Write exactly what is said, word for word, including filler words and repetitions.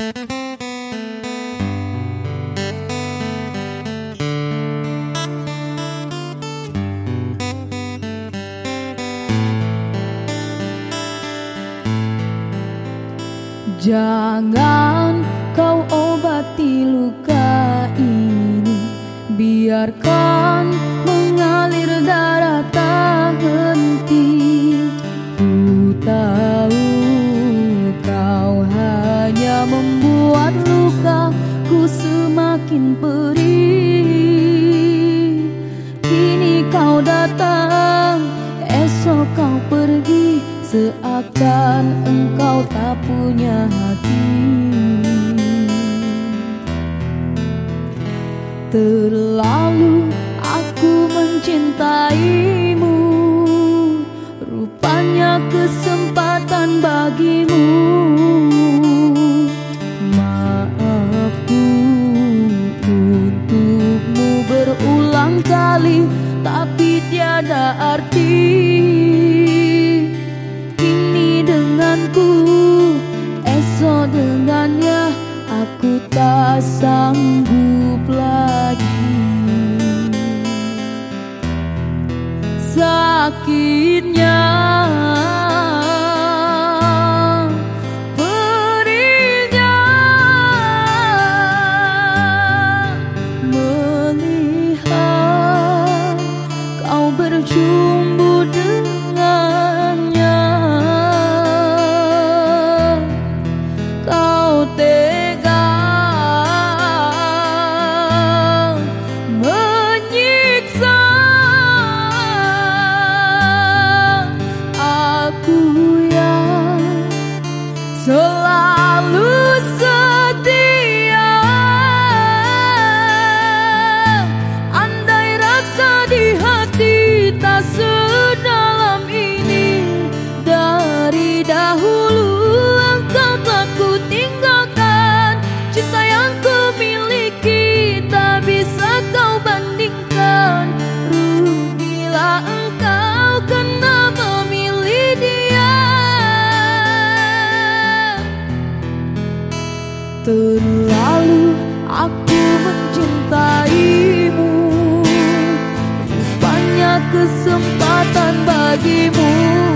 Jangan kau obati luka ini, biarkan mengalir darah tak henti. Ku tahu kau hanya membuat lukaku semakin perih. Kini kau datang, esok kau pergi, seakan engkau tak punya hati. Terlalu aku mencintaimu, rupanya kesempatan bagimu. Maafku untukmu berulang kali, tapi tiada arti. Denganku, esok dengannya, aku tak sanggup lagi. Sakitnya, perihnya, melihat kau berjumpa dengannya. Tega menyiksa aku yang selalu setia. Andai rasa di hati tak sedalam ini, dari dahulu engkau tak ku tinggalkan. Cinta yang ku miliki tak bisa kau bandingkan. Rugilah engkau kena memilih dia. Terlalu aku mencintaimu, rupanya kesempatan bagimu.